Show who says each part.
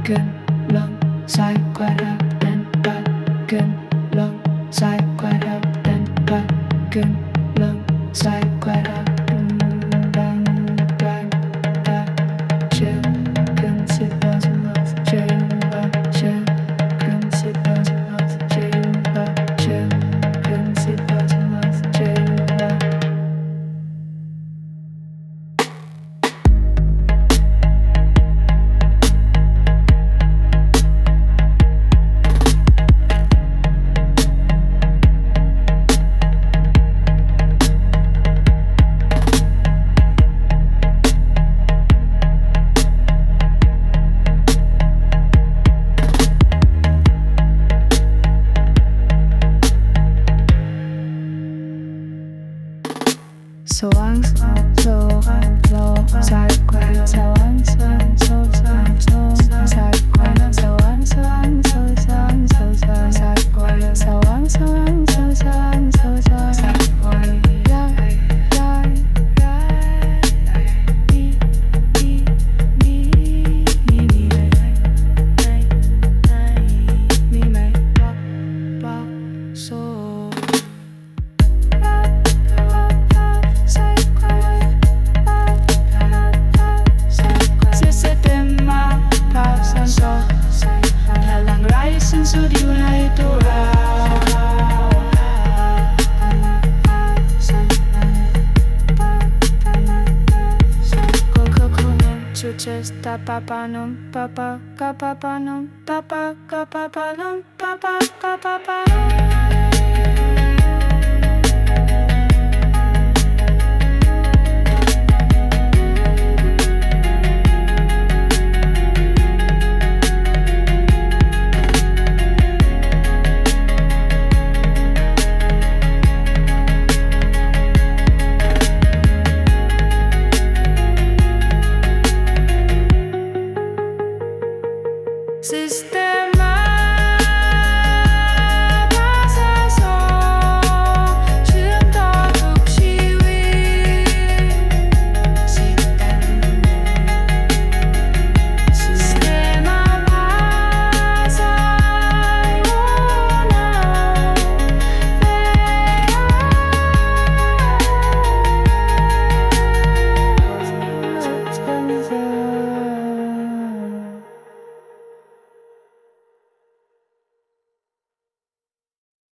Speaker 1: gần lòng sai qua đầu đến ba gần lòng sai qua đầu đến ba gần lòng sai qua đầu bang bang ba chân gần sẽ bao giờ chân ba chân gần sẽ bao giờ chân ba chân gần sẽ bao giờ chân ba. Soang so lo sai qua soang soang so soang so sai qua soang soang so soang so sai qua soang soang so soang so sai qua ya ya ya ni ba so. Just da pa pa num pa pa ka pa pa num pa pa ka pa pa num pa pa ka pa pa.